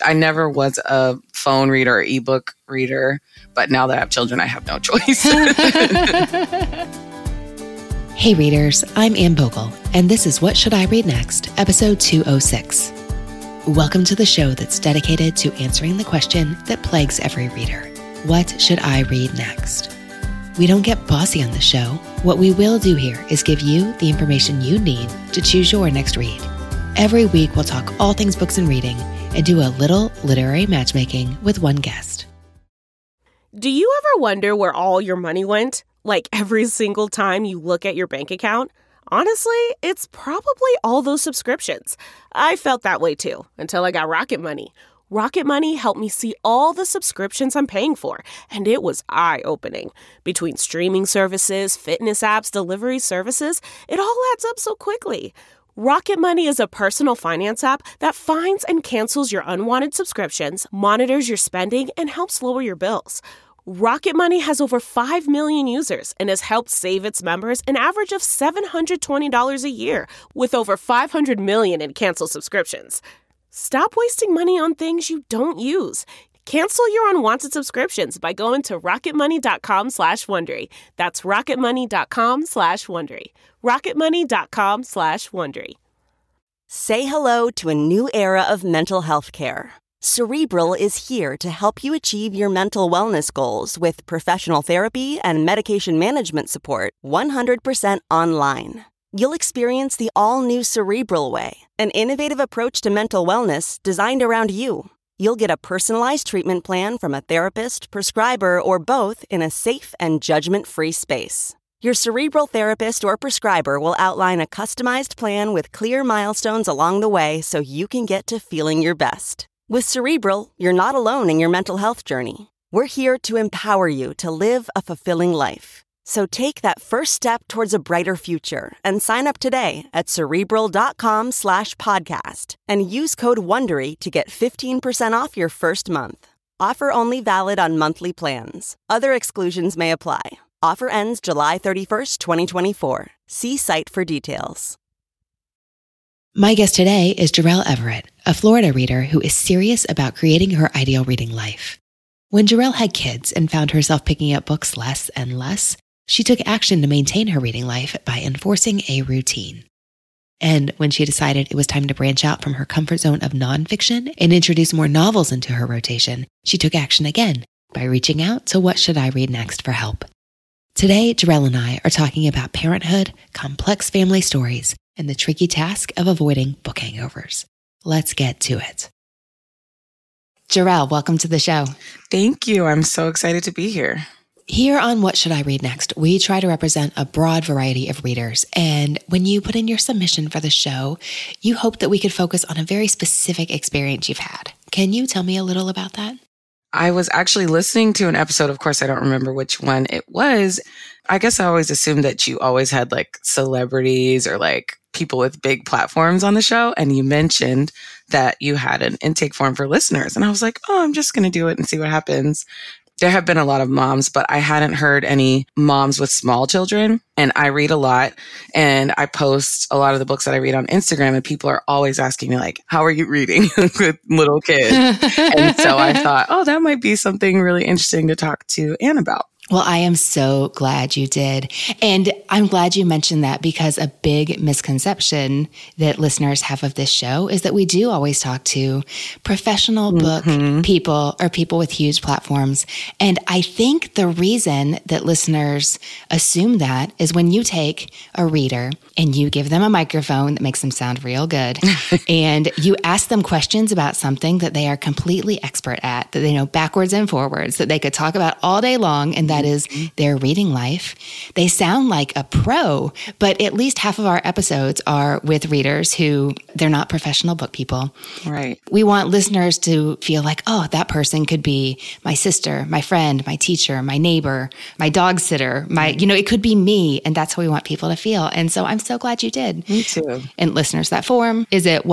I never was a phone reader or ebook reader, but now that I have children, I have no choice. Hey readers, I'm Anne Bogle, and this is What Should I Read Next, episode 206. Welcome to the show that's dedicated to answering the question that plagues every reader. What should I read next? We don't get bossy on the show. What we will do here is give you the information you need to choose your next read. Every week, we'll talk all things books and reading and do a little literary matchmaking with one guest. Do you ever wonder where all your money went? Like every single time you look at your bank account? Honestly, it's probably all those subscriptions. I felt that way too, until I got Rocket Money. Rocket Money helped me see all the subscriptions I'm paying for, and it was eye-opening. Between streaming services, fitness apps, delivery services, it all adds up so quickly. Rocket Money is a personal finance app that finds and cancels your unwanted subscriptions, monitors your spending, and helps lower your bills. Rocket Money has over 5 million users and has helped save its members an average of $720 a year, with over 500 million in canceled subscriptions. Stop wasting money on things you don't use. Cancel your unwanted subscriptions by going to rocketmoney.com/Wondery. That's rocketmoney.com/Wondery. rocketmoney.com/Wondery. Say hello to a new era of mental health care. Cerebral is here to help you achieve your mental wellness goals with professional therapy and medication management support 100% online. You'll experience the all-new Cerebral Way, an innovative approach to mental wellness designed around you. You'll get a personalized treatment plan from a therapist, prescriber, or both in a safe and judgment-free space. Your Cerebral therapist or prescriber will outline a customized plan with clear milestones along the way so you can get to feeling your best. With Cerebral, you're not alone in your mental health journey. We're here to empower you to live a fulfilling life. So take that first step towards a brighter future and sign up today at Cerebral.com/podcast and use code WONDERY to get 15% off your first month. Offer only valid on monthly plans. Other exclusions may apply. Offer ends July 31st, 2024. See site for details. My guest today is Jarrell Everett, a Florida reader who is serious about creating her ideal reading life. When Jarrell had kids and found herself picking up books less and less, she took action to maintain her reading life by enforcing a routine. And when she decided it was time to branch out from her comfort zone of nonfiction and introduce more novels into her rotation, she took action again by reaching out to What Should I Read Next for help. Today, Jarrell and I are talking about parenthood, complex family stories, and the tricky task of avoiding book hangovers. Let's get to it. Jarrell, welcome to the show. Thank you. I'm so excited to be here. Here on What Should I Read Next, we try to represent a broad variety of readers. And when you put in your submission for the show, you hope that we could focus on a very specific experience you've had. Can you tell me a little about that? I was actually listening to an episode. Of course, I don't remember which one it was. I guess I always assumed that you always had like celebrities or like people with big platforms on the show. And you mentioned that you had an intake form for listeners. And I was like, oh, I'm just going to do it and see what happens. There have been a lot of moms, but I hadn't heard any moms with small children. And I read a lot and I post a lot of the books that I read on Instagram, and people are always asking me like, how are you reading with little kids? And so I thought, oh, that might be something really interesting to talk to Anne about. Well, I am so glad you did. And I'm glad you mentioned that, because a big misconception that listeners have of this show is that we do always talk to professional book people or people with huge platforms. And I think the reason that listeners assume that is when you take a reader and you give them a microphone that makes them sound real good and you ask them questions about something that they are completely expert at, that they know backwards and forwards, that they could talk about all day long, and that is their reading life. They sound like a pro, but at least half of our episodes are with readers who they're not professional book people. Right. We want listeners to feel like, oh, that person could be my sister, my friend, my teacher, my neighbor, my dog sitter, it could be me. And that's how we want people to feel. And so I'm so glad you did. Me too. And listeners, that form is at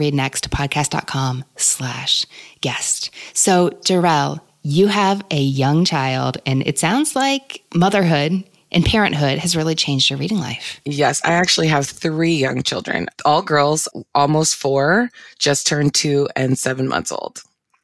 whatshouldireadnext.podcast.com/guest. So Jarrell, you have a young child, and it sounds like motherhood and parenthood has really changed your reading life. Yes, I actually have 3 young children, all girls, almost 4, just turned 2 and 7 months old.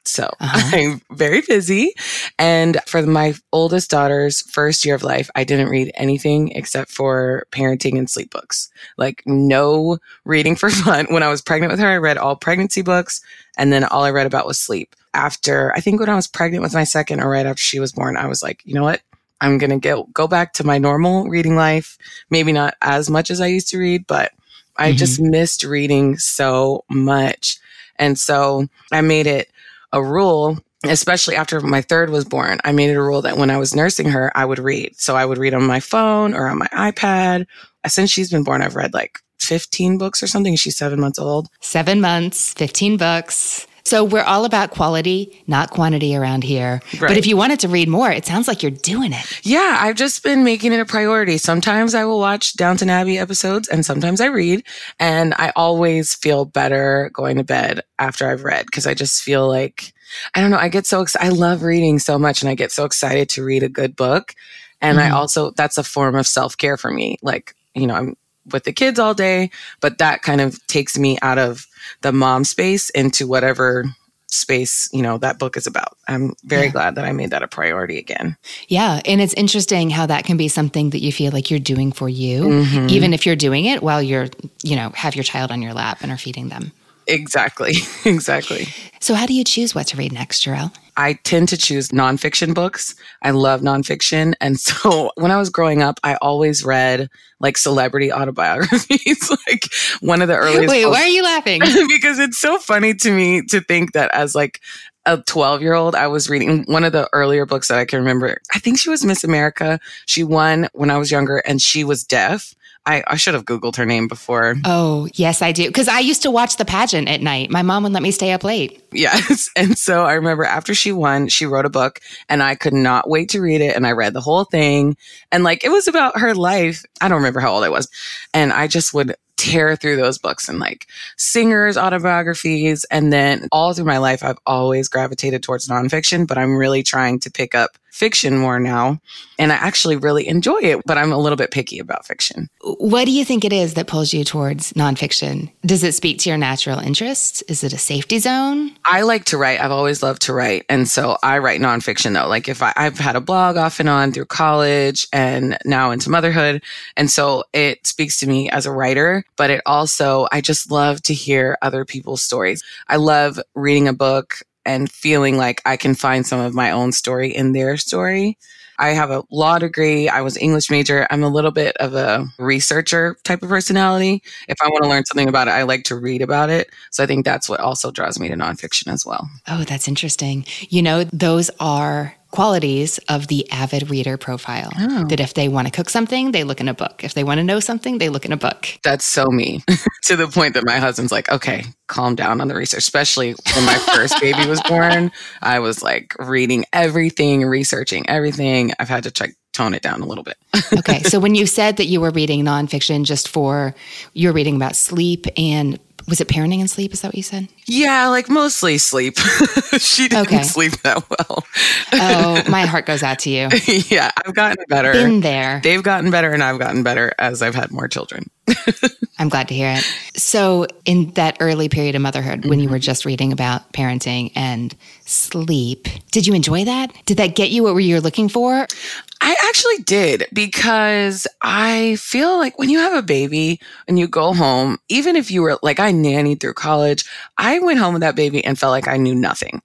So I'm very busy. And for my oldest daughter's first year of life, I didn't read anything except for parenting and sleep books. Like no reading for fun. When I was pregnant with her, I read all pregnancy books. And then all I read about was sleep. After, I think when I was pregnant with my second or right after she was born, I was like, you know what? I'm going to go back to my normal reading life. Maybe not as much as I used to read, but I just missed reading so much. And so I made it a rule, especially after my third was born. I made it a rule that when I was nursing her, I would read. So I would read on my phone or on my iPad. Since she's been born, I've read like 15 books or something. She's 7 months old. 7 months, 15 books. So we're all about quality, not quantity around here. Right. But if you wanted to read more, it sounds like you're doing it. Yeah, I've just been making it a priority. Sometimes I will watch Downton Abbey episodes and sometimes I read. And I always feel better going to bed after I've read because I just feel like, I don't know, I get so excited. I love reading so much and I get so excited to read a good book. And I also, that's a form of self-care for me. Like, you know, I'm with the kids all day, but that kind of takes me out of the mom space into whatever space, you know, that book is about. I'm very glad that I made that a priority again. Yeah. And it's interesting how that can be something that you feel like you're doing for you, even if you're doing it while you're, you know, have your child on your lap and are feeding them. Exactly. Exactly. So how do you choose what to read next, Jarrell? I tend to choose nonfiction books. I love nonfiction. And so when I was growing up, I always read like celebrity autobiographies, like one of the earliest. Wait, books. Why are you laughing? Because it's so funny to me to think that as like a 12-year-old, I was reading one of the earlier books that I can remember. I think she was Miss America. She won when I was younger and she was deaf. I should have Googled her name before. Oh, yes, I do. Because I used to watch the pageant at night. My mom would let me stay up late. Yes. And so I remember after she won, she wrote a book and I could not wait to read it. And I read the whole thing. And like, it was about her life. I don't remember how old I was. And I just would tear through those books and like singers' autobiographies. And then all through my life, I've always gravitated towards nonfiction, but I'm really trying to pick up fiction more now. And I actually really enjoy it, but I'm a little bit picky about fiction. What do you think it is that pulls you towards nonfiction? Does it speak to your natural interests? Is it a safety zone? I like to write. I've always loved to write. And so I write nonfiction though. Like if I've had a blog off and on through college and now into motherhood. And so it speaks to me as a writer, but it also, I just love to hear other people's stories. I love reading a book and feeling like I can find some of my own story in their story. I have a law degree. I was an English major. I'm a little bit of a researcher type of personality. If I want to learn something about it, I like to read about it. So I think that's what also draws me to nonfiction as well. Oh, that's interesting. You know, those are qualities of the avid reader profile. Oh. That if they want to cook something, they look in a book. If they want to know something, they look in a book. That's so me. To the point that my husband's like, okay, calm down on the research. Especially when my first baby was born, I was like reading everything, researching everything. I've had to tone it down a little bit. Okay. So when you said that you were reading nonfiction you're reading about sleep and was it parenting and sleep? Is that what you said? Yeah, like mostly sleep. She didn't sleep that well. Oh, my heart goes out to you. Yeah, I've gotten better. Been there. They've gotten better and I've gotten better as I've had more children. I'm glad to hear it. So in that early period of motherhood, when you were just reading about parenting and sleep, did you enjoy that? Did that get you what you were looking for? I actually did, because I feel like when you have a baby and you go home, even if you were like, I nannied through college, I went home with that baby and felt like I knew nothing.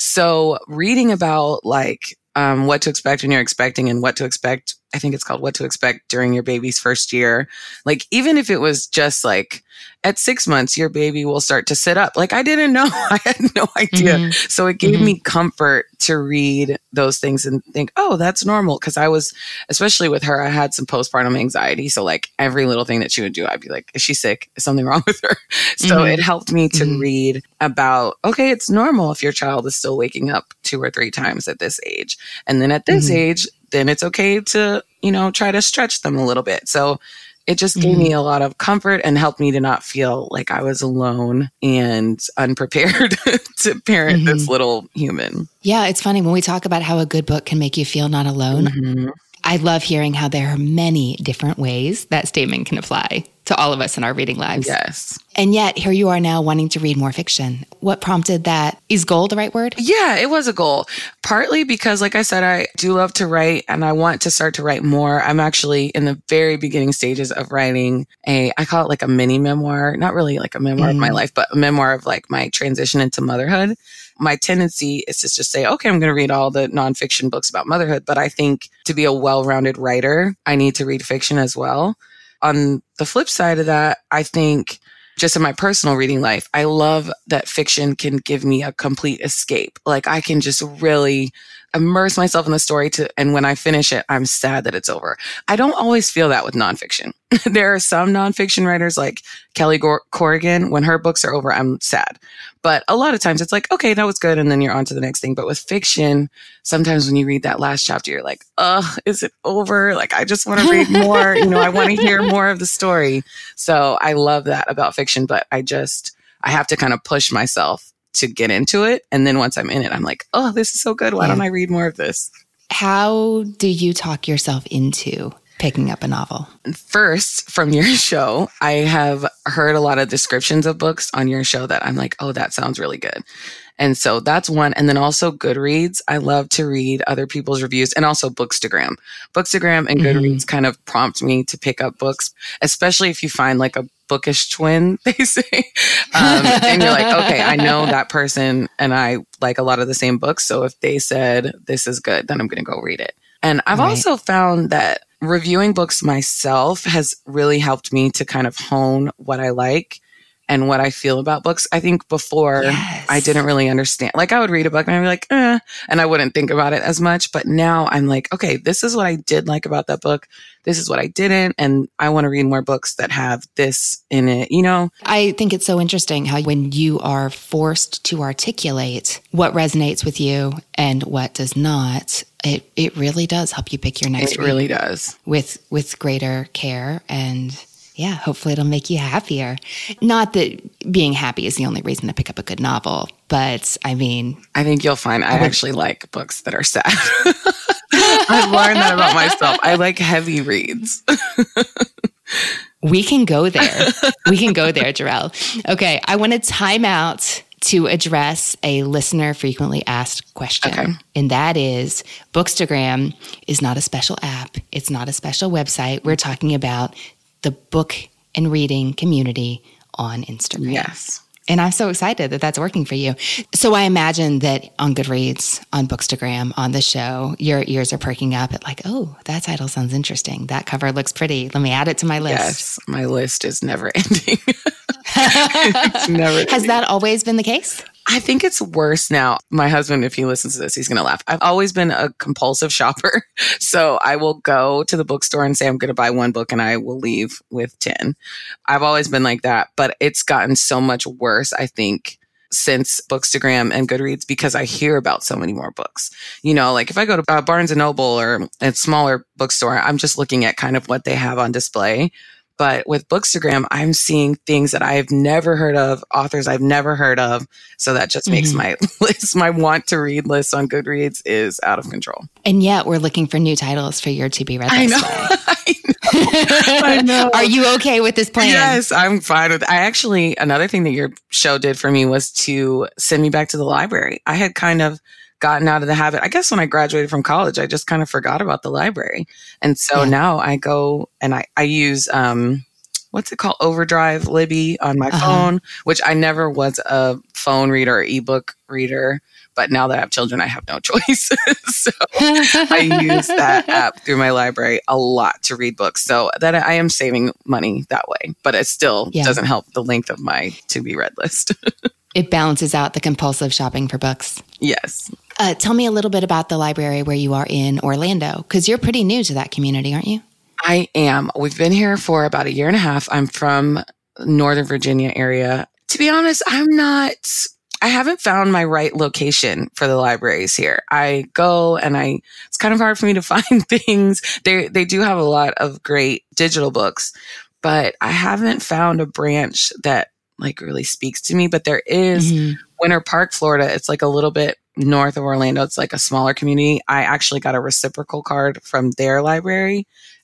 So reading about like what to expect when you're expecting and what to expect, I think it's called What to Expect During Your Baby's First Year. Like, even if it was just like at 6 months, your baby will start to sit up. Like, I didn't know. I had no idea. So it gave me comfort to read those things and think, oh, that's normal. Because I was, especially with her, I had some postpartum anxiety. So like every little thing that she would do, I'd be like, is she sick? Is something wrong with her? So it helped me to read about, okay, it's normal if your child is still waking up 2 or 3 times at this age. And then at this age, then it's okay to, you know, try to stretch them a little bit. So it just gave me a lot of comfort and helped me to not feel like I was alone and unprepared to parent this little human. Yeah, it's funny when we talk about how a good book can make you feel not alone. I love hearing how there are many different ways that statement can apply. to all of us in our reading lives. Yes. And yet here you are now wanting to read more fiction. What prompted that? Is goal the right word? Yeah, it was a goal. Partly because, like I said, I do love to write and I want to start to write more. I'm actually in the very beginning stages of writing I call it like a mini memoir, not really like a memoir of my life, but a memoir of like my transition into motherhood. My tendency is to just say, okay, I'm going to read all the nonfiction books about motherhood. But I think to be a well-rounded writer, I need to read fiction as well. On the flip side of that, I think just in my personal reading life, I love that fiction can give me a complete escape. Like I can just really immerse myself in the story and when I finish it, I'm sad that it's over. I don't always feel that with nonfiction. There are some nonfiction writers like Kelly Corrigan. When her books are over, I'm sad. But a lot of times it's like, okay, that was good. And then you're on to the next thing. But with fiction, sometimes when you read that last chapter, you're like, is it over? Like, I just want to read more. I want to hear more of the story. So I love that about fiction, but I have to kind of push myself to get into it. And then once I'm in it, I'm like, oh, this is so good. Why don't I read more of this? How do you talk yourself into picking up a novel? First, from your show, I have heard a lot of descriptions of books on your show that I'm like, oh, that sounds really good. And so that's one. And then also Goodreads. I love to read other people's reviews and also Bookstagram. Bookstagram and Goodreads kind of prompt me to pick up books, especially if you find like a bookish twin, they say. And you're like, okay, I know that person and I like a lot of the same books. So if they said this is good, then I'm going to go read it. And I've also found that reviewing books myself has really helped me to kind of hone what I like and what I feel about books. I think before I didn't really understand. Like I would read a book and I'd be like, and I wouldn't think about it as much. But now I'm like, okay, this is what I did like about that book. This is what I didn't. And I want to read more books that have this in it, I think it's so interesting how when you are forced to articulate what resonates with you and what does not, it really does help you pick your next read. It really does. With greater care and hopefully it'll make you happier. Not that being happy is the only reason to pick up a good novel, but I mean... I think you'll find I actually like books that are sad. I've learned that about myself. I like heavy reads. We can go there. Jarrell. Okay, I want to time out to address a listener frequently asked question. Okay. And that is, Bookstagram is not a special app. It's not a special website. We're talking about the book and reading community on Instagram. Yes. And I'm so excited that that's working for you. So I imagine that on Goodreads, on Bookstagram, on the show, your ears are perking up at like, oh, that title sounds interesting. That cover looks pretty. Let me add it to my list. Yes, my list is never ending. It's never ending. Has that always been the case? I think it's worse now. My husband, if he listens to this, he's going to laugh. I've always been a compulsive shopper. So I will go to the bookstore and say, I'm going to buy one book and I will leave with 10. I've always been like that, but it's gotten so much worse, I think, since Bookstagram and Goodreads because I hear about so many more books. Like if I go to Barnes & Noble or a smaller bookstore, I'm just looking at kind of what they have on display. But with Bookstagram, I'm seeing things that I've never heard of, authors I've never heard of. So that just makes my list, my want to read list on Goodreads is out of control. And yet we're looking for new titles for your to be read I list. I know. Are you okay with this plan? Yes, I'm fine with it. Another thing that your show did for me was to send me back to the library. I had kind of gotten out of the habit. I guess when I graduated from college, I just kind of forgot about the library. And so now I go and I use, what's it called? Overdrive Libby on my phone, which I never was a phone reader or ebook reader. But now that I have children, I have no choice. So I use that app through my library a lot to read books. So that I am saving money that way, but it still doesn't help the length of my to be read list. It balances out the compulsive shopping for books. Yes. Tell me a little bit about the library where you are in Orlando, because you're pretty new to that community, aren't you? I am. We've been here for about 1.5 years. I'm from Northern Virginia area. To be honest, I haven't found my right location for the libraries here. I go and it's kind of hard for me to find things. They do have a lot of great digital books, but I haven't found a branch that like really speaks to me. But there is Winter Park, Florida. It's like a little bit north of Orlando. It's like a smaller community. I actually got a reciprocal card from their library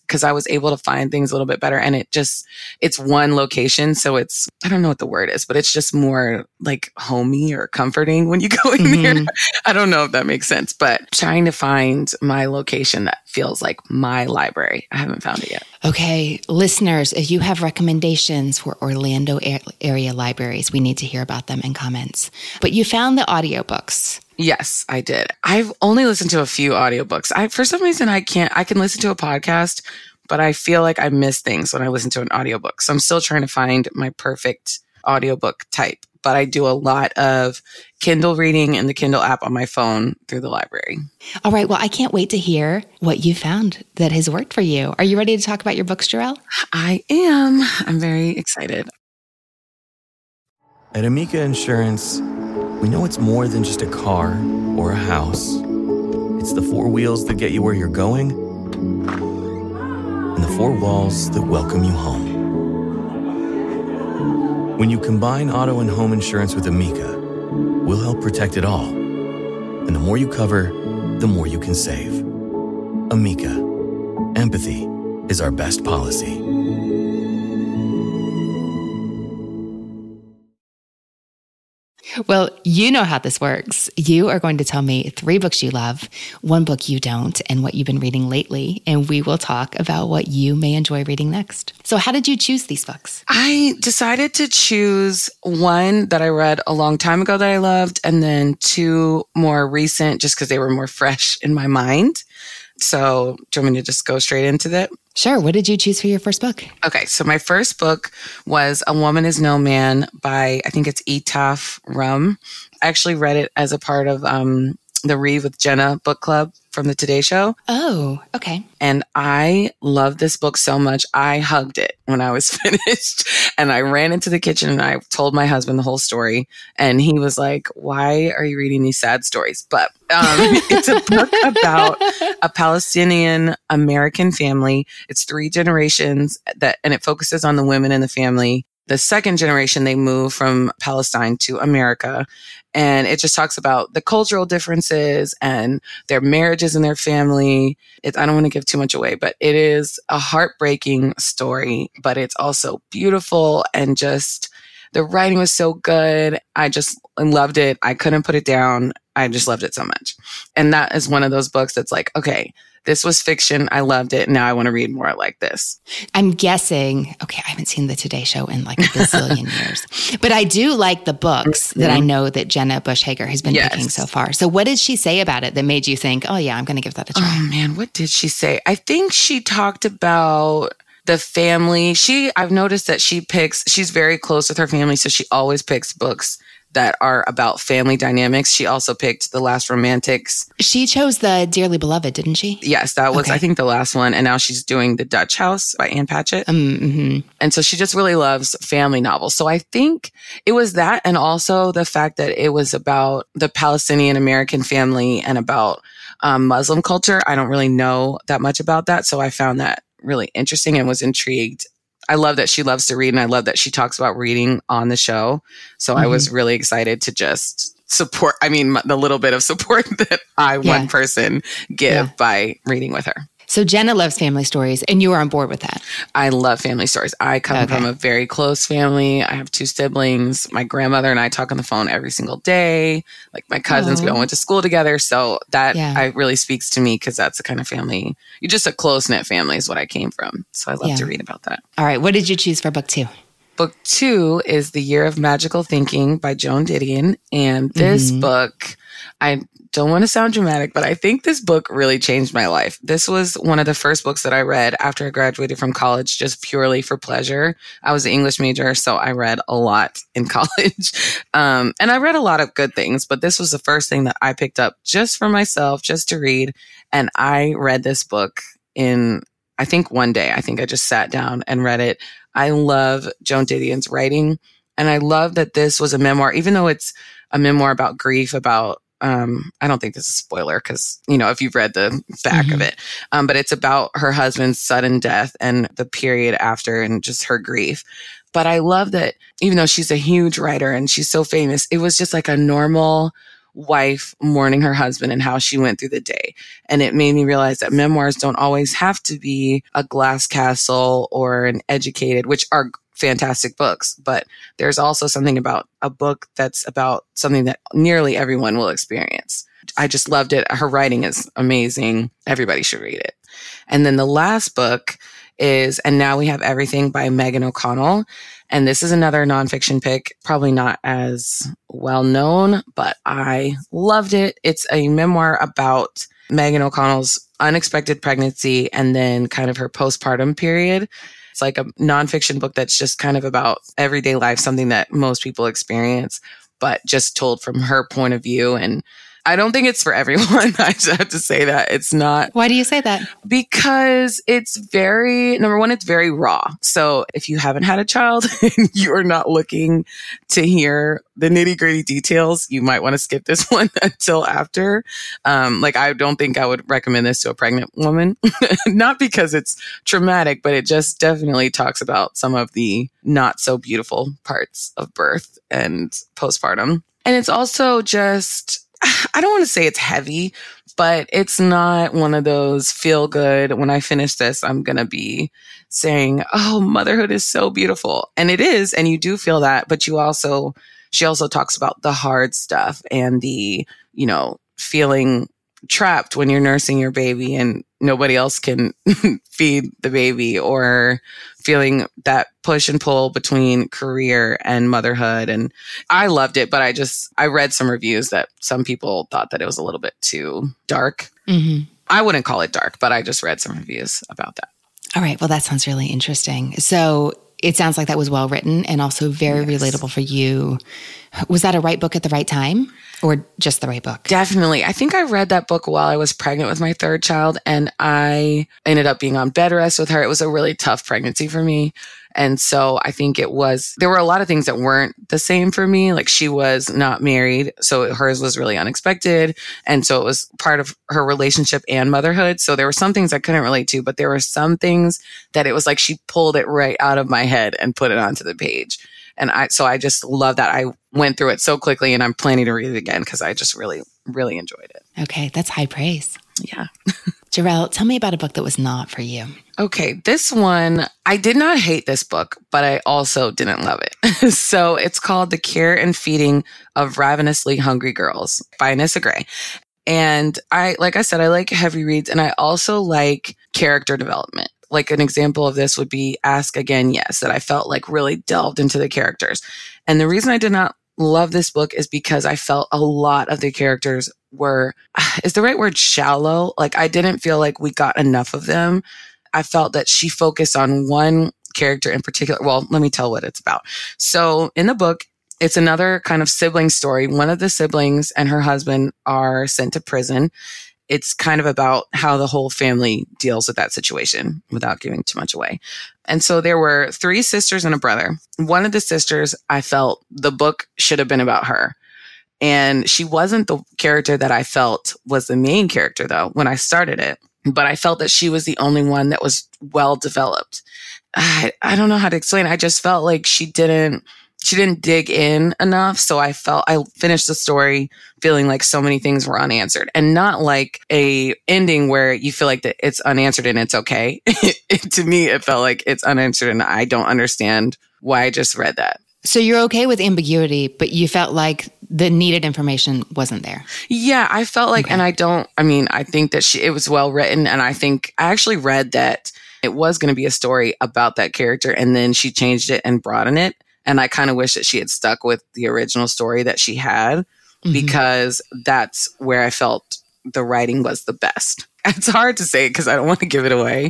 because I was able to find things a little bit better. And it's one location. So I don't know what the word is, but it's just more like homey or comforting when you go in there. I don't know if that makes sense, but trying to find my location that feels like my library. I haven't found it yet. Okay, listeners, if you have recommendations for Orlando area libraries, we need to hear about them in comments. But you found the audiobooks. Yes, I did. I've only listened to a few audiobooks. For some reason, I can listen to a podcast, but I feel like I miss things when I listen to an audiobook. So I'm still trying to find my perfect audiobook type. But I do a lot of Kindle reading in the Kindle app on my phone through the library. All right. Well, I can't wait to hear what you found that has worked for you. Are you ready to talk about your books, Jarrell? I am. I'm very excited. At Amica Insurance, we know it's more than just a car or a house. It's the four wheels that get you where you're going and the four walls that welcome you home. When you combine auto and home insurance with Amica, we'll help protect it all. And the more you cover, the more you can save. Amica. Empathy is our best policy. Well, you know how this works. You are going to tell me 3 books you love, 1 book you don't, and what you've been reading lately. And we will talk about what you may enjoy reading next. So how did you choose these books? I decided to choose one that I read a long time ago that I loved, and then 2 more recent just because they were more fresh in my mind. So do you want me to just go straight into that? Sure. What did you choose for your first book? Okay. So my first book was A Woman Is No Man by, I think it's Etaf Rum. I actually read it as a part of the Read with Jenna book club from the Today Show. Oh, okay. And I love this book so much. I hugged it when I was finished, and I ran into the kitchen and I told my husband the whole story. And he was like, "Why are you reading these sad stories?" But it's a book about a Palestinian American family. It's 3 generations and it focuses on the women in the family. The second generation, they move from Palestine to America. And it just talks about the cultural differences and their marriages and their family. I don't want to give too much away, but it is a heartbreaking story, but it's also beautiful, and just the writing was so good. I just loved it. I couldn't put it down. I just loved it so much. And that is one of those books that's like, okay, this was fiction. I loved it. Now I want to read more like this. I'm guessing, okay, I haven't seen the Today Show in like a bazillion years, but I do like the books that I know that Jenna Bush Hager has been picking so far. So what did she say about it that made you think, oh yeah, I'm going to give that a try? Oh man, what did she say? I think she talked about the family. I've noticed that she's very close with her family. So she always picks books that are about family dynamics. She also picked The Last Romantics. She chose the Dearly Beloved, didn't she? Yes, that was, I think, the last one. And now she's doing The Dutch House by Ann Patchett. And so she just really loves family novels. So I think it was that, and also the fact that it was about the Palestinian American family and about Muslim culture. I don't really know that much about that. So I found that really interesting and was intrigued. I love that she loves to read, and I love that she talks about reading on the show. So I was really excited to just support, the little bit of support that one person, give by reading with her. So Jenna loves family stories, and you are on board with that. I love family stories. I come from a very close family. I have 2 siblings. My grandmother and I talk on the phone every single day. Like my cousins, we all went to school together. So that really speaks to me, because that's the kind of family, you're just a close-knit family is what I came from. So I love to read about that. All right. What did you choose for book 2? Book 2 is The Year of Magical Thinking by Joan Didion. And this book, I don't want to sound dramatic, but I think this book really changed my life. This was one of the first books that I read after I graduated from college, just purely for pleasure. I was an English major, so I read a lot in college. And I read a lot of good things, but this was the first thing that I picked up just for myself, just to read. And I read this book in, I think, one day. I think I just sat down and read it. I love Joan Didion's writing. And I love that this was a memoir, even though it's a memoir about grief, about I don't think this is a spoiler, because, if you've read the back of it, but it's about her husband's sudden death and the period after and just her grief. But I love that even though she's a huge writer and she's so famous, it was just like a normal wife mourning her husband and how she went through the day. And it made me realize that memoirs don't always have to be a glass castle or an educated, which are fantastic books, but there's also something about a book that's about something that nearly everyone will experience. I just loved it. Her writing is amazing. Everybody should read it. And then the last book is And Now We Have Everything by Megan O'Connell. And this is another nonfiction pick, probably not as well known, but I loved it. It's a memoir about Megan O'Connell's unexpected pregnancy and then kind of her postpartum period. It's like a nonfiction book that's just kind of about everyday life, something that most people experience, but just told from her point of view. And I don't think it's for everyone. I just have to say that it's not. Why do you say that? Because number one, it's very raw. So if you haven't had a child and you're not looking to hear the nitty gritty details, you might want to skip this one until after. I don't think I would recommend this to a pregnant woman, not because it's traumatic, but it just definitely talks about some of the not so beautiful parts of birth and postpartum. And it's also just, I don't want to say it's heavy, but it's not one of those feel good. When I finish this, I'm going to be saying, oh, motherhood is so beautiful. And it is. And you do feel that. But she also talks about the hard stuff and the, feeling trapped when you're nursing your baby and nobody else can feed the baby, or feeling that push and pull between career and motherhood. And I loved it, but I read some reviews that some people thought that it was a little bit too dark. Mm-hmm. I wouldn't call it dark, but I just read some reviews about that. All right. Well, that sounds really interesting. So it sounds like that was well written and also very relatable for you. Was that a right book at the right time? Or just the right book? Definitely. I think I read that book while I was pregnant with my third child, and I ended up being on bed rest with her. It was a really tough pregnancy for me. And so I think there were a lot of things that weren't the same for me. Like, she was not married, so hers was really unexpected. And so it was part of her relationship and motherhood. So there were some things I couldn't relate to, but there were some things that it was like she pulled it right out of my head and put it onto the page. And I just love that. I went through it so quickly, and I'm planning to read it again because I just really, really enjoyed it. Okay, that's high praise. Yeah. Jarrell, tell me about a book that was not for you. Okay, this one, I did not hate this book, but I also didn't love it. So it's called The Care and Feeding of Ravenously Hungry Girls by Anissa Gray. And like I said, I like heavy reads, and I also like character development. Like, an example of this would be Ask Again, Yes, that I felt like really delved into the characters. And the reason I did not love this book is because I felt a lot of the characters were, is the right word, shallow? Like, I didn't feel like we got enough of them. I felt that she focused on one character in particular. Well, let me tell what it's about. So in the book, it's another kind of sibling story. One of the siblings and her husband are sent to prison. It's kind of about how the whole family deals with that situation without giving too much away. And so there were 3 sisters and a brother. One of the sisters, I felt the book should have been about her. And she wasn't the character that I felt was the main character, though, when I started it. But I felt that she was the only one that was well developed. I don't know how to explain. I just felt like she didn't dig in enough. So I finished the story feeling like so many things were unanswered, and not like a ending where you feel like that it's unanswered and it's okay. To me, it felt like it's unanswered and I don't understand why I just read that. So you're okay with ambiguity, but you felt like the needed information wasn't there. Yeah, I felt like, and I think that it was well written. And I think I actually read that it was going to be a story about that character, and then she changed it and broadened it. And I kind of wish that she had stuck with the original story that she had, because that's where I felt the writing was the best. It's hard to say because I don't want to give it away.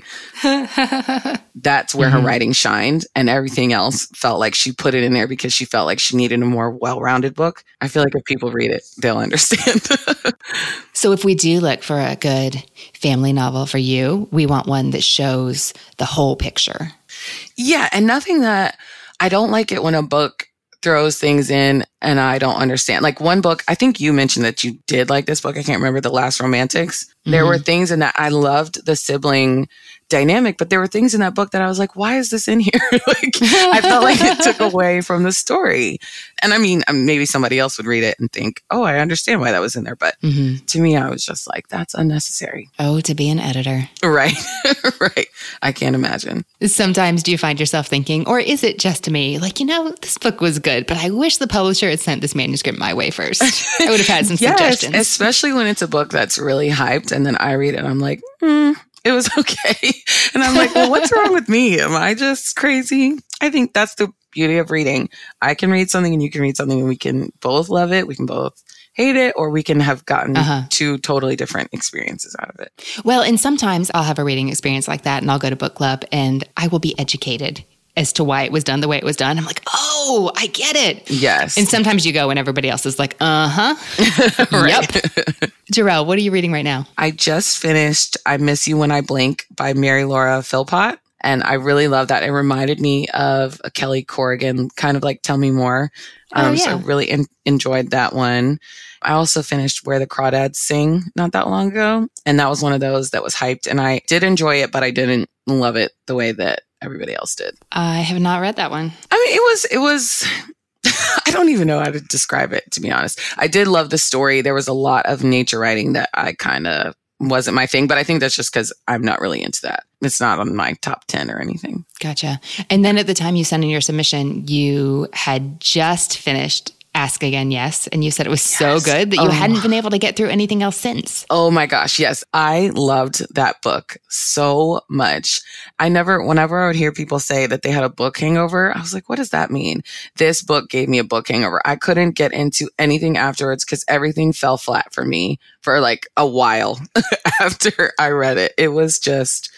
That's where her writing shined, and everything else felt like she put it in there because she felt like she needed a more well-rounded book. I feel like if people read it, they'll understand. So if we do look for a good family novel for you, we want one that shows the whole picture. Yeah, and nothing that... I don't like it when a book throws things in and I don't understand. Like one book, I think you mentioned that you did like this book. I can't remember, The Last Romantics. Mm-hmm. There were things in that I loved the sibling dynamic, but there were things in that book that I was like, why is this in here? Like, I felt like it took away from the story. And I mean, maybe somebody else would read it and think, oh, I understand why that was in there. But to me, I was just like, that's unnecessary. Oh, to be an editor. Right. Right. I can't imagine. Sometimes do you find yourself thinking, or is it just me? Like, this book was good, but I wish the publisher had sent this manuscript my way first. I would have had some suggestions. Especially when it's a book that's really hyped and then I read it and I'm like, it was okay. And I'm like, well, what's wrong with me? Am I just crazy? I think that's the beauty of reading. I can read something and you can read something and we can both love it. We can both hate it, or we can have gotten two totally different experiences out of it. Well, and sometimes I'll have a reading experience like that and I'll go to book club and I will be educated as to why it was done the way it was done. I'm like, oh, I get it. Yes. And sometimes you go when everybody else is like, Yep. Jarrell, what are you reading right now? I just finished I Miss You When I Blink by Mary Laura Philpott. And I really love that. It reminded me of a Kelly Corrigan, kind of like Tell Me More. So I really enjoyed that one. I also finished Where the Crawdads Sing not that long ago. And that was one of those that was hyped. And I did enjoy it, but I didn't love it the way that everybody else did. I have not read that one. I mean, it was I don't even know how to describe it, to be honest. I did love the story. There was a lot of nature writing that I kind of wasn't my thing, but I think that's just because I'm not really into that. It's not on my top 10 or anything. Gotcha. And then at the time you sent in your submission, you had just finished Ask Again, Yes. And you said it was so good that you hadn't been able to get through anything else since. Oh my gosh. Yes. I loved that book so much. Whenever I would hear people say that they had a book hangover, I was like, what does that mean? This book gave me a book hangover. I couldn't get into anything afterwards because everything fell flat for me for like a while after I read it. It was just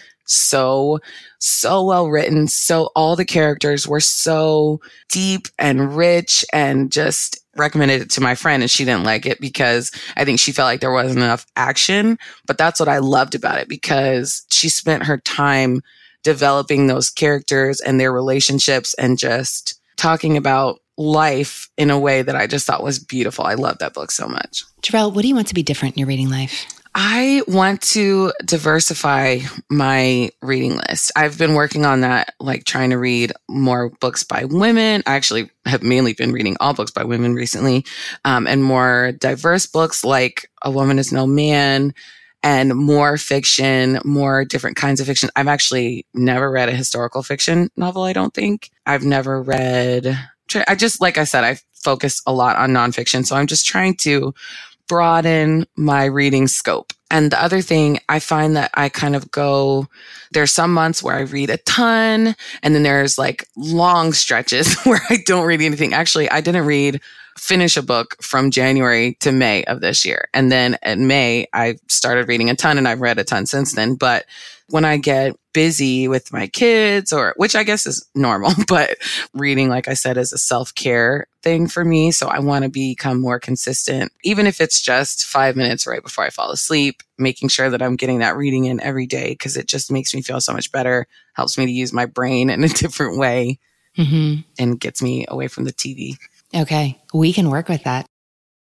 so well written. So all the characters were so deep and rich, and just recommended it to my friend and she didn't like it because I think she felt like there wasn't enough action. But that's what I loved about it, because she spent her time developing those characters and their relationships and just talking about life in a way that I just thought was beautiful. I love that book so much. Jarrell, what do you want to be different in your reading life? I want to diversify my reading list. I've been working on that, like trying to read more books by women. I actually have mainly been reading all books by women recently, and more diverse books like A Woman Is No Man, and more fiction, more different kinds of fiction. I've actually never read a historical fiction novel, I don't think. I've never read, like I said, I focus a lot on nonfiction. So I'm just trying to broaden my reading scope. And the other thing, I find that I kind of there's some months where I read a ton, and then there's like long stretches where I don't read anything. Actually, I didn't finish a book from January to May of this year. And then in May, I started reading a ton, and I've read a ton since then. But when I get busy with my kids, which I guess is normal, but reading, like I said, is a self-care thing for me. So I want to become more consistent, even if it's just 5 minutes right before I fall asleep, making sure that I'm getting that reading in every day, because it just makes me feel so much better, helps me to use my brain in a different way, and gets me away from the TV. Okay, we can work with that.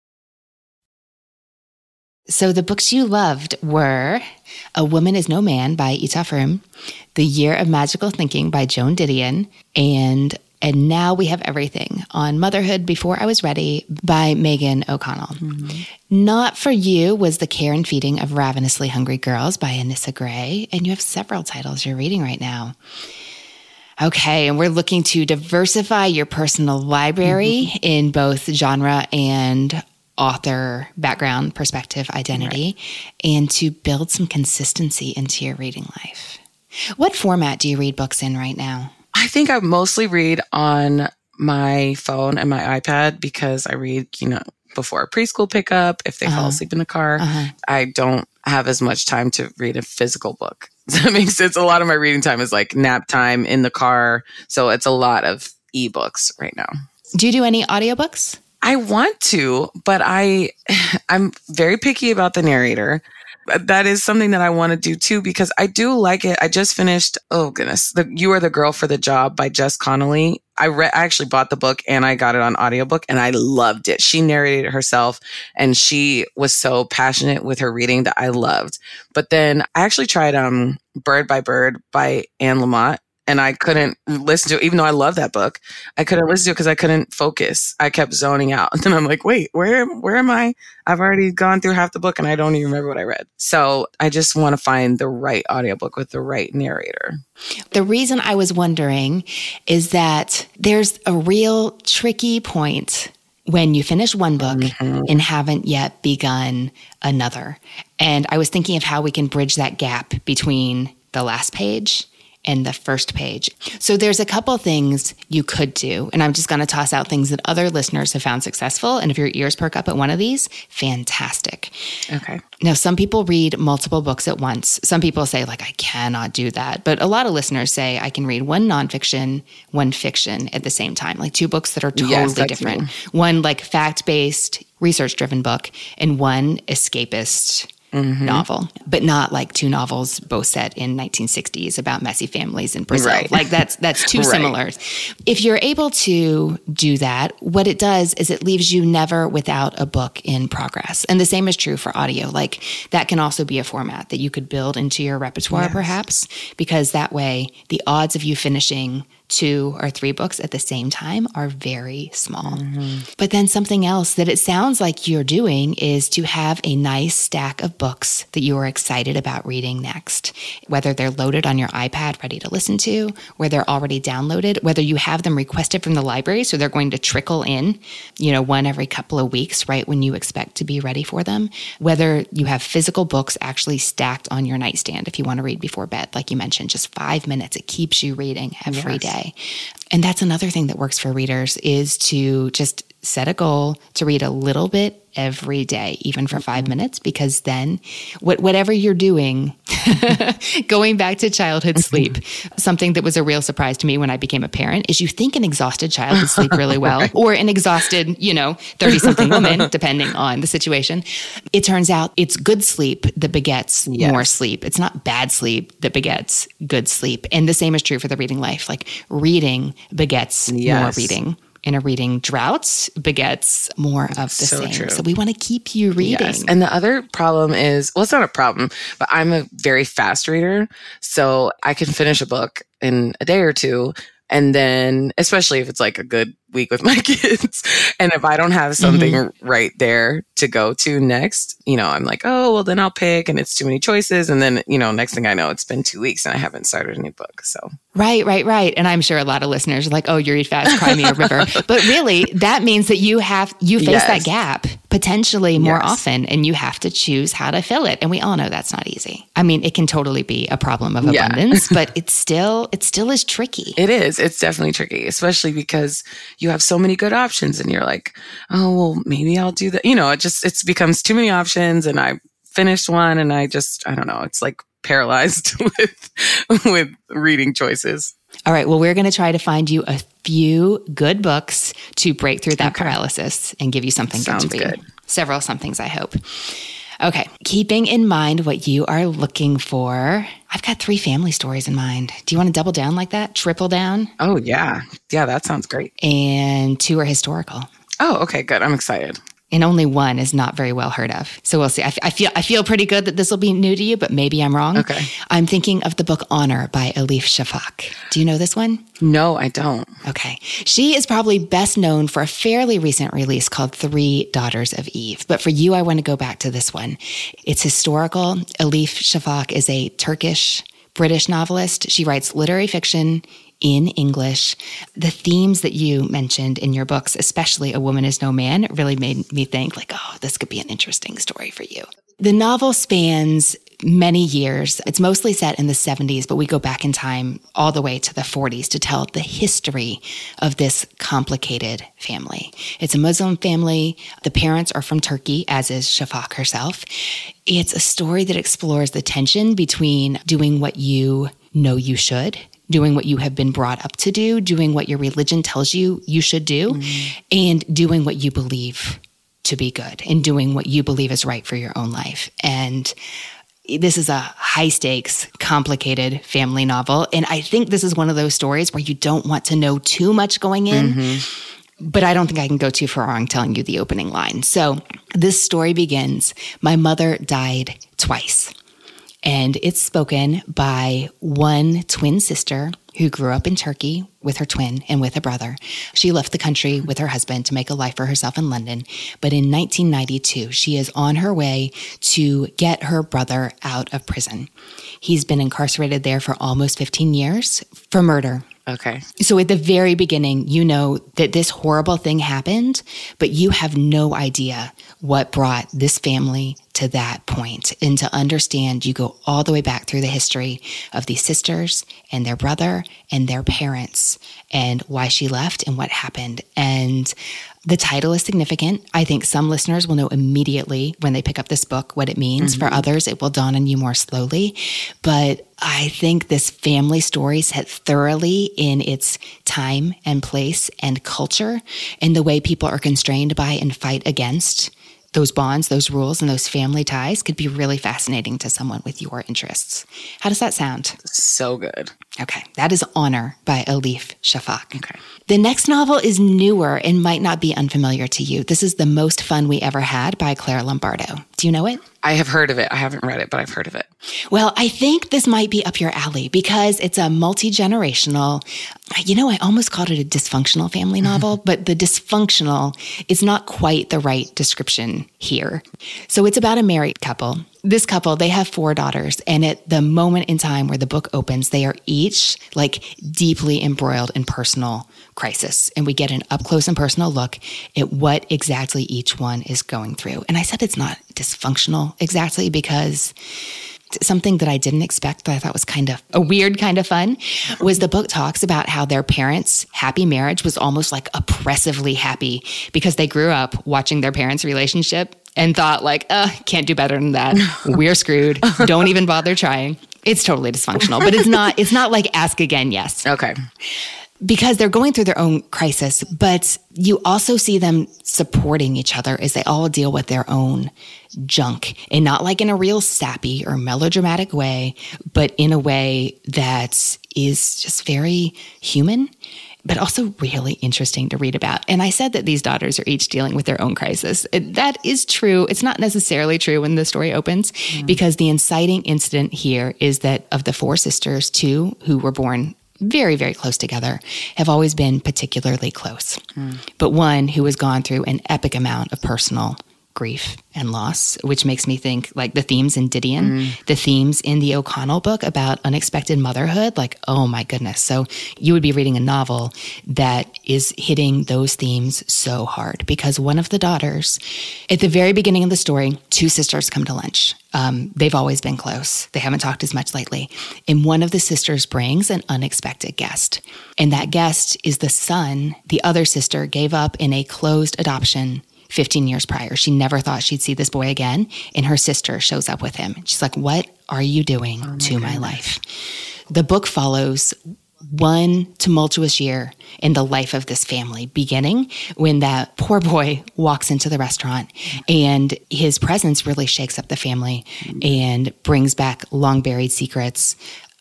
So the books you loved were A Woman Is No Man by Ita Frum, The Year of Magical Thinking by Joan Didion, and Now We Have Everything on Motherhood Before I Was Ready by Megan O'Connell. Mm-hmm. Not for you was The Care and Feeding of Ravenously Hungry Girls by Anissa Gray, and you have several titles you're reading right now. Okay, and we're looking to diversify your personal library in both genre and author background, perspective, identity, and to build some consistency into your reading life. What format do you read books in right now? I think I mostly read on my phone and my iPad, because I read, before a preschool pickup, if they fall asleep in the car. I don't have as much time to read a physical book. Does that make sense? A lot of my reading time is like nap time in the car. So it's a lot of ebooks right now. Do you do any audiobooks? I want to, but I'm very picky about the narrator. that is something that I want to do too, because I do like it. I just finished, oh goodness, You Are the Girl for the Job by Jess Connolly. I actually bought the book and I got it on audiobook and I loved it. She narrated it herself and she was so passionate with her reading that I loved. But then I actually tried Bird by Bird by Anne Lamott. And I couldn't listen to it, even though I love that book. I couldn't listen to it because I couldn't focus. I kept zoning out. And then I'm like, wait, where am I? I've already gone through half the book and I don't even remember what I read. So I just want to find the right audiobook with the right narrator. The reason I was wondering is that there's a real tricky point when you finish one book and haven't yet begun another. And I was thinking of how we can bridge that gap between the last page and the first page. So there's a couple things you could do, and I'm just going to toss out things that other listeners have found successful. And if your ears perk up at one of these, fantastic. Okay. Now, some people read multiple books at once. Some people say, like, I cannot do that. But a lot of listeners say I can read one nonfiction, one fiction at the same time, like two books that are totally different. Me. One like fact-based, research-driven book, and one escapist novel, but not like two novels both set in 1960s about messy families in Brazil. Right. Like that's too similar. If you're able to do that, what it does is it leaves you never without a book in progress. And the same is true for audio. Like that can also be a format that you could build into your repertoire perhaps, because that way the odds of you finishing 2 or 3 books at the same time are very small. But then something else that it sounds like you're doing is to have a nice stack of books that you are excited about reading next, whether they're loaded on your iPad ready to listen to, where they're already downloaded, whether you have them requested from the library so they're going to trickle in, one every couple of weeks, right when you expect to be ready for them, whether you have physical books actually stacked on your nightstand if you want to read before bed, like you mentioned, just 5 minutes, it keeps you reading every day. And that's another thing that works for readers is to just set a goal to read a little bit every day, even for 5 minutes, because then whatever you're doing, going back to childhood sleep, something that was a real surprise to me when I became a parent is you think an exhausted child would sleep really well, or an exhausted, 30-something woman, depending on the situation. It turns out it's good sleep that begets more sleep. It's not bad sleep that begets good sleep. And the same is true for the reading life. Like reading begets more reading. And a reading drought begets more of the same. True. So we want to keep you reading. Yes. And the other problem is, well, it's not a problem, but I'm a very fast reader. So I can finish a book in a day or two. And then, especially if it's like a good week with my kids, and if I don't have something right there to go to next, I'm like, oh, well, then I'll pick, and it's too many choices. And then, next thing I know, it's been 2 weeks and I haven't started a new book. So. Right. And I'm sure a lot of listeners are like, oh, you read fast, cry me a river. But really, that means that you face that gap potentially more often, and you have to choose how to fill it. And we all know that's not easy. I mean, it can totally be a problem of abundance, but it still is tricky. It is. It's definitely tricky, especially because you have so many good options and you're like, oh, well, maybe I'll do that. It becomes too many options, and I finished one and I don't know. It's like paralyzed with reading choices. All right. Well, we're going to try to find you a few good books to break through that paralysis and give you something good to read. Several somethings, I hope. Okay. Keeping in mind what you are looking for, I've got 3 family stories in mind. Do you want to double down like that? Triple down? Oh, yeah. Yeah, that sounds great. And 2 are historical. Oh, okay. Good. I'm excited. And only 1 is not very well heard of. So we'll see. I feel pretty good that this will be new to you, but maybe I'm wrong. Okay. I'm thinking of the book Honor by Elif Shafak. Do you know this one? No, I don't. Okay. She is probably best known for a fairly recent release called 3 Daughters of Eve. But for you, I want to go back to this one. It's historical. Elif Shafak is a Turkish-British novelist. She writes literary fiction in English. The themes that you mentioned in your books, especially A Woman Is No Man, really made me think like, oh, this could be an interesting story for you. The novel spans many years. It's mostly set in the 70s, but we go back in time all the way to the 40s to tell the history of this complicated family. It's a Muslim family. The parents are from Turkey, as is Shafak herself. It's a story that explores the tension between doing what you know you should, doing what you have been brought up to do, doing what your religion tells you you should do, and doing what you believe to be good, and doing what you believe is right for your own life. And this is a high stakes, complicated family novel. And I think this is one of those stories where you don't want to know too much going in. But I don't think I can go too far wrong telling you the opening line. So this story begins, my mother died twice. And it's spoken by one twin sister who grew up in Turkey with her twin and with a brother. She left the country with her husband to make a life for herself in London. But in 1992, she is on her way to get her brother out of prison. He's been incarcerated there for almost 15 years for murder. Okay. So at the very beginning, you know that this horrible thing happened, but you have no idea what brought this family to that point. And to understand, you go all the way back through the history of these sisters and their brother and their parents and why she left and what happened. And the title is significant. I think some listeners will know immediately when they pick up this book what it means. For others, it will dawn on you more slowly. But I think this family story set thoroughly in its time and place and culture and the way people are constrained by and fight against those bonds, those rules, and those family ties could be really fascinating to someone with your interests. How does that sound? So good. Okay, that is Honor by Elif Shafak. Okay. The next novel is newer and might not be unfamiliar to you. This is The Most Fun We Ever Had by Claire Lombardo. Do you know it? I have heard of it. I haven't read it, but I've heard of it. Well, I think this might be up your alley because it's a multi-generational, I almost called it a dysfunctional family novel, but the dysfunctional is not quite the right description here. So it's about a married couple. This couple, they have 4 daughters, and at the moment in time where the book opens, they are each deeply embroiled in personal crisis. And we get an up-close and personal look at what exactly each one is going through. And I said it's not dysfunctional exactly because something that I didn't expect that I thought was kind of a weird kind of fun was the book talks about how their parents' happy marriage was almost oppressively happy because they grew up watching their parents' relationship and thought can't do better than that. We're screwed. Don't even bother trying. It's totally dysfunctional, but it's not like ask again, yes. Okay. Because they're going through their own crisis, but you also see them supporting each other as they all deal with their own junk, and not in a real sappy or melodramatic way, but in a way that is just very human, but also really interesting to read about. And I said that these daughters are each dealing with their own crisis. That is true. It's not necessarily true when the story opens, because the inciting incident here is that of the 4 sisters, 2 who were born very, very close together, have always been particularly close. But one who has gone through an epic amount of personal grief and loss, which makes me think the themes in Didion, the themes in the O'Connell book about unexpected motherhood, oh my goodness. So you would be reading a novel that is hitting those themes so hard because one of the daughters, at the very beginning of the story, 2 sisters come to lunch. They've always been close. They haven't talked as much lately. And one of the sisters brings an unexpected guest. And that guest is the son the other sister gave up in a closed adoption 15 years prior. She never thought she'd see this boy again. And her sister shows up with him. She's like, what are you doing to my life? The book follows one tumultuous year in the life of this family, beginning when that poor boy walks into the restaurant and his presence really shakes up the family and brings back long-buried secrets.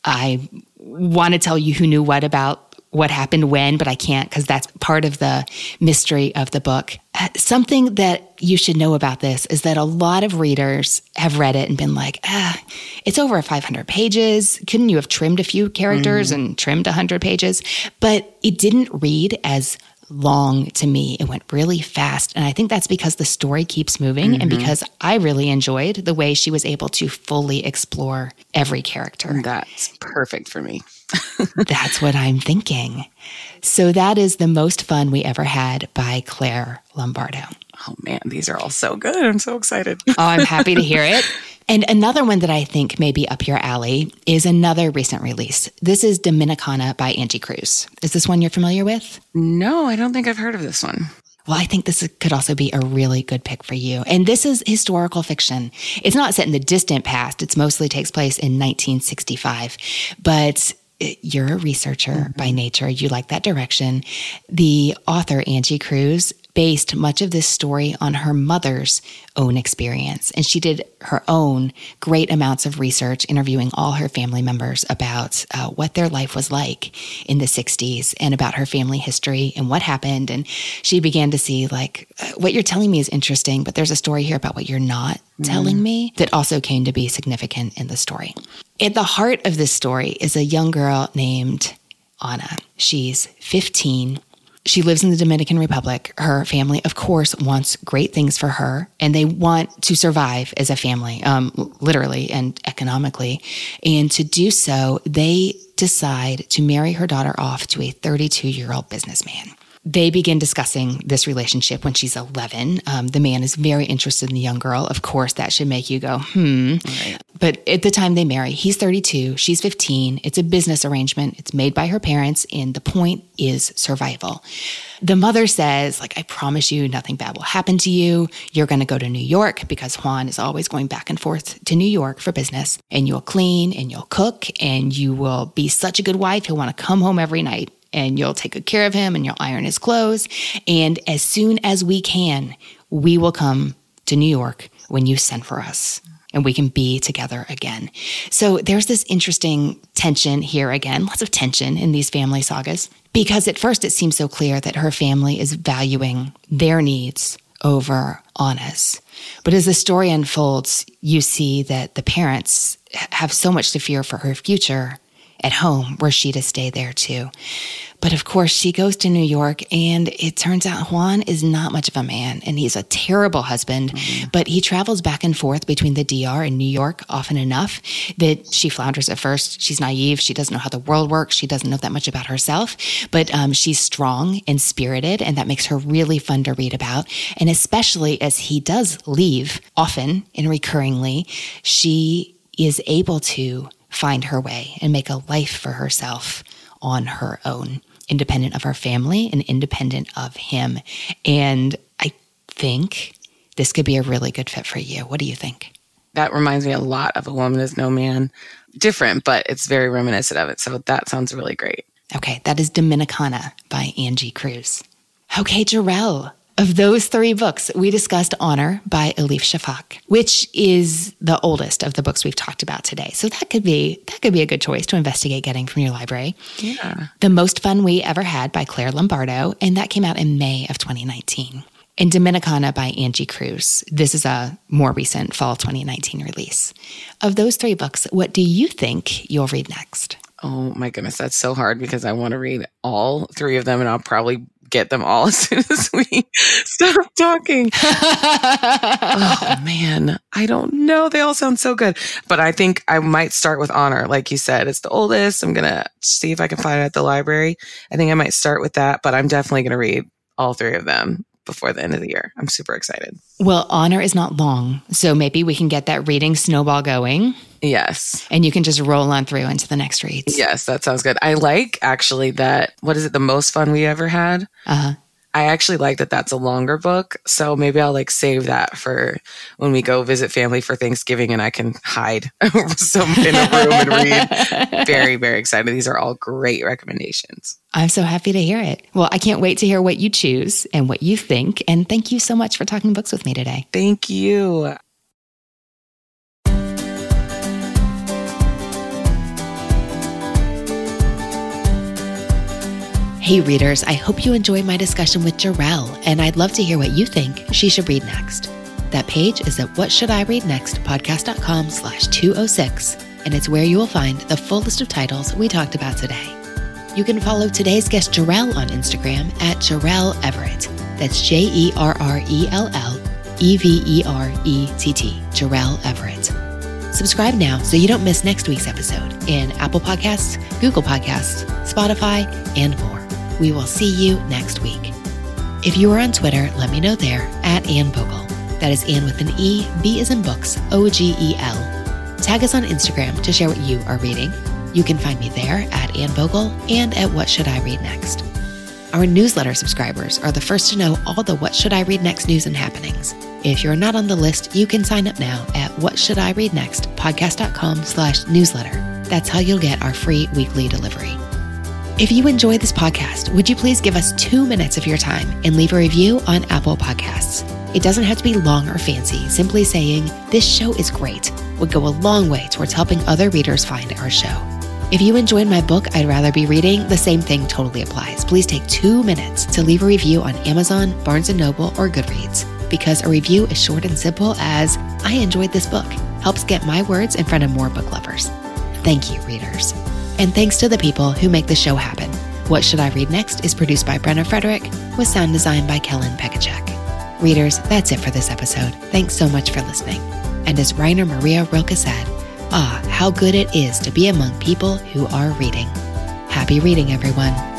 I want to tell you who knew what about what happened when, but I can't because that's part of the mystery of the book. Something that you should know about this is that a lot of readers have read it and been like, it's over 500 pages. Couldn't you have trimmed a few characters and trimmed 100 pages? But it didn't read as long to me. It went really fast. And I think that's because the story keeps moving and because I really enjoyed the way she was able to fully explore every character. That's perfect for me. That's what I'm thinking. So that is The Most Fun We Ever Had by Claire Lombardo. Oh man, these are all so good. I'm so excited. Oh, I'm happy to hear it. And another one that I think may be up your alley is another recent release. This is Dominicana by Angie Cruz. Is this one you're familiar with? No, I don't think I've heard of this one. Well, I think this could also be a really good pick for you. And this is historical fiction. It's not set in the distant past. It mostly takes place in 1965. But you're a researcher by nature. You like that direction. The author, Angie Cruz, based much of this story on her mother's own experience. And she did her own great amounts of research, interviewing all her family members about what their life was like in the 60s and about her family history and what happened. And she began to see, like, what you're telling me is interesting, but there's a story here about what you're not telling me that also came to be significant in the story. At the heart of this story is a young girl named Anna. She's 15. She lives in the Dominican Republic. Her family, of course, wants great things for her, and they want to survive as a family, literally and economically. And to do so, they decide to marry her daughter off to a 32-year-old businessman. They begin discussing this relationship when she's 11. The man is very interested in the young girl. Of course, that should make you go, Right. But at the time they marry, he's 32, she's 15. It's a business arrangement. It's made by her parents, and the point is survival. The mother says, like, I promise you nothing bad will happen to you. You're going to go to New York because Juan is always going back and forth to New York for business. And you'll clean and you'll cook and you will be such a good wife. He'll want to come home every night. And you'll take good care of him and you'll iron his clothes. And as soon as we can, we will come to New York when you send for us and we can be together again. So there's this interesting tension here again, lots of tension in these family sagas, because at first it seems so clear that her family is valuing their needs over Anna's. But as the story unfolds, you see that the parents have so much to fear for her future at home, were she to stay there too. But of course, she goes to New York, and it turns out Juan is not much of a man, and he's a terrible husband, but he travels back and forth between the DR and New York often enough that she flounders at first. She's naive. She doesn't know how the world works. She doesn't know that much about herself, but she's strong and spirited, and that makes her really fun to read about. And especially as he does leave often and recurringly, she is able to find her way and make a life for herself on her own, independent of her family and independent of him. And I think this could be a really good fit for you. What do you think? That reminds me a lot of A Woman Is No Man. Different, but it's very reminiscent of it. So that sounds really great. Okay, that is Dominicana by Angie Cruz. Okay, Jarrell. Of those 3 books, we discussed Honor by Elif Shafak, which is the oldest of the books we've talked about today. So that could be a good choice to investigate getting from your library. Yeah. The Most Fun We Ever Had by Claire Lombardo, and that came out in May of 2019. And Dominicana by Angie Cruz. This is a more recent fall 2019 release. Of those 3 books, what do you think you'll read next? Oh my goodness, that's so hard because I want to read all 3 of them, and I'll probably get them all as soon as we stop talking. Oh man, I don't know. They all sound so good. But I think I might start with Honor. Like you said, it's the oldest. I'm going to see if I can find it at the library. I think I might start with that, but I'm definitely going to read all 3 of them before the end of the year. I'm super excited. Well, Honor is not long, so maybe we can get that reading snowball going. Yes. And you can just roll on through into the next reads. Yes, that sounds good. I like actually that, what is it, The Most Fun We Ever Had? Uh-huh. I actually like that that's a longer book. So maybe I'll save that for when we go visit family for Thanksgiving and I can hide in a room and read. Very, very excited. These are all great recommendations. I'm so happy to hear it. Well, I can't wait to hear what you choose and what you think. And thank you so much for talking books with me today. Thank you. Hey readers, I hope you enjoyed my discussion with Jarrell, and I'd love to hear what you think she should read next. That page is at whatshouldireadnextpodcast.com/206, and it's where you will find the full list of titles we talked about today. You can follow today's guest Jarrell on Instagram at Jarrell Everett. That's JerrellEverett, Jarrell Everett. Subscribe now so you don't miss next week's episode in Apple Podcasts, Google Podcasts, Spotify, and more. We will see you next week. If you are on Twitter, let me know there at Anne Vogel. That is Anne with an E, B as in books, OGEL. Tag us on Instagram to share what you are reading. You can find me there at Anne Vogel and at What Should I Read Next. Our newsletter subscribers are the first to know all the What Should I Read Next news and happenings. If you're not on the list, you can sign up now at whatshouldireadnextpodcast.com/newsletter. That's how you'll get our free weekly delivery. If you enjoyed this podcast, would you please give us 2 minutes of your time and leave a review on Apple Podcasts? It doesn't have to be long or fancy. Simply saying, "This show is great," would go a long way towards helping other readers find our show. If you enjoyed my book, I'd Rather Be Reading, the same thing totally applies. Please take 2 minutes to leave a review on Amazon, Barnes & Noble, or Goodreads, because a review is short and simple as, "I enjoyed this book," helps get my words in front of more book lovers. Thank you, readers. And thanks to the people who make the show happen. What Should I Read Next is produced by Brenna Frederick, with sound design by Kellen Pekacek. Readers, that's it for this episode. Thanks so much for listening. And as Rainer Maria Rilke said, how good it is to be among people who are reading. Happy reading, everyone.